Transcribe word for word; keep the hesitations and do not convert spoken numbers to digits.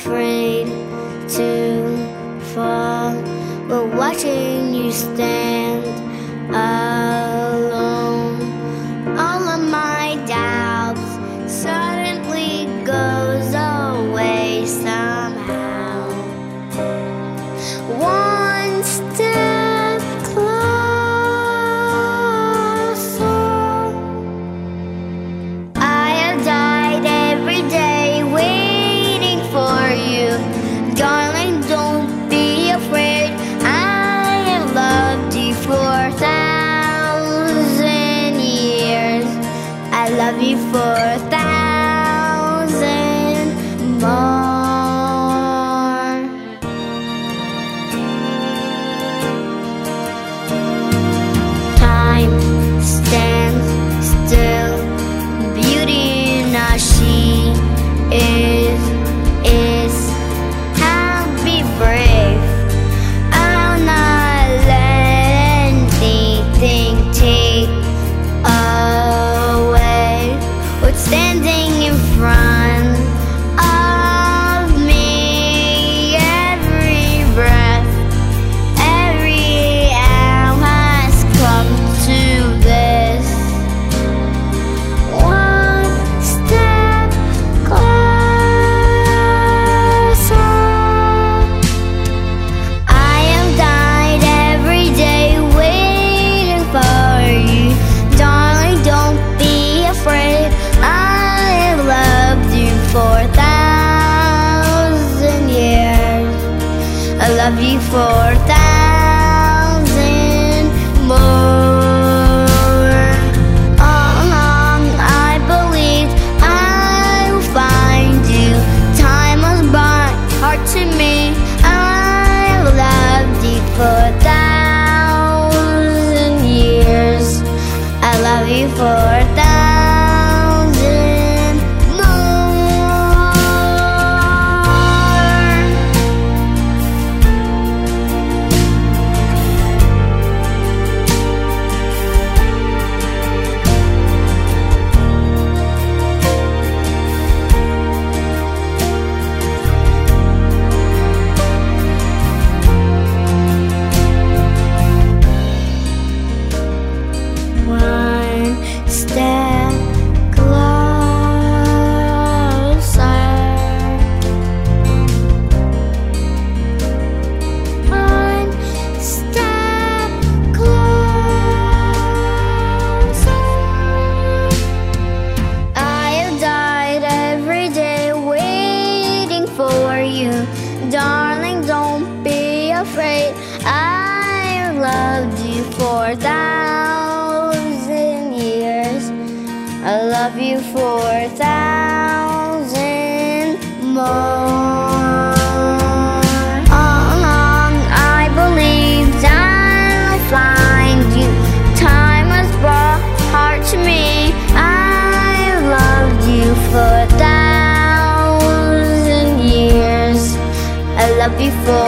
afraid to fall, but watching you stand alone, all of my doubts suddenly goes away somehow. One step closer. I have died every day waiting for you. Darling, don't be afraid. I have loved you for a thousand years. I love you for a thousand more. Time stands still. Beauty now she is, is. Be brave. I'll not let anything take away what's standing in front of me. Every breath, every hour has come to this. One step closer. For a thousand years, I love you for a thousand more. All along I believed I would find you. Time has brought heart to me. I have loved you for a thousand years. I love you for a thousand. Darling, don't be afraid. I loved you for a thousand years. I love you for a thousand more. All along I believed I'd find you. Time has brought heart to me. I loved you for a thousand years. I love you for